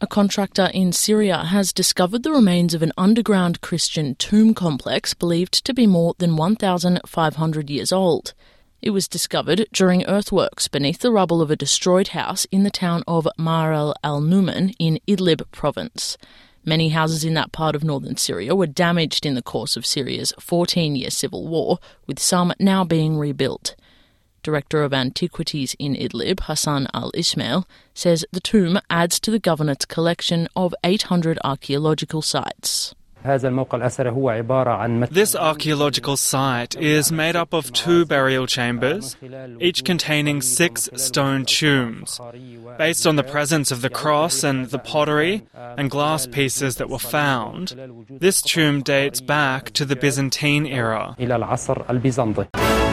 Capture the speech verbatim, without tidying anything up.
A contractor in Syria has discovered the remains of an underground Christian tomb complex believed to be more than one thousand five hundred years old. It was discovered during earthworks beneath the rubble of a destroyed house in the town of Ma'ar al-Numan in Idlib province. Many houses in that part of northern Syria were damaged in the course of Syria's fourteen-year civil war, with some now being rebuilt. Director of Antiquities in Idlib, Hassan al-Ismail, says the tomb adds to the governorate's collection of eight hundred archaeological sites. This archaeological site is made up of two burial chambers, each containing six stone tombs. Based on the presence of the cross and the pottery and glass pieces that were found, this tomb dates back to the Byzantine era.